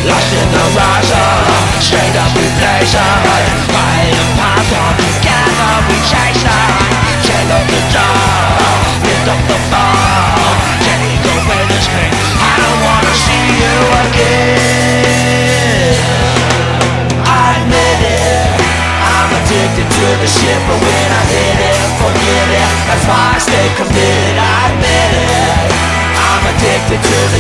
lost in the horizon, straight up replacing. Fight and python, together we chase them. Shut up the door, lift up the bar, take away this pain. I don't wanna see you again. I admit it, I'm addicted to the shit, but when I hit it, forget it. That's why I stay committed. I admit it, I'm addicted to the